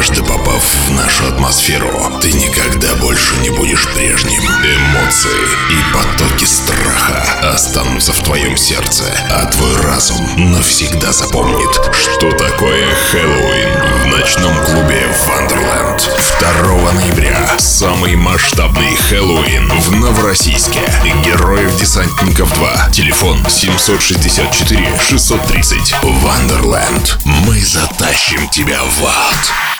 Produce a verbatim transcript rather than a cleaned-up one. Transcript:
Однажды попав в нашу атмосферу, ты никогда больше не будешь прежним. Эмоции и потоки страха останутся в твоем сердце, а твой разум навсегда запомнит, что такое Хэллоуин в ночном клубе Wonderland. второго ноября самый масштабный Хэллоуин в Новороссийске. Героев-десантников два. Телефон семь шесть четыре шесть тридцать. Wonderland. Мы затащим тебя в ад.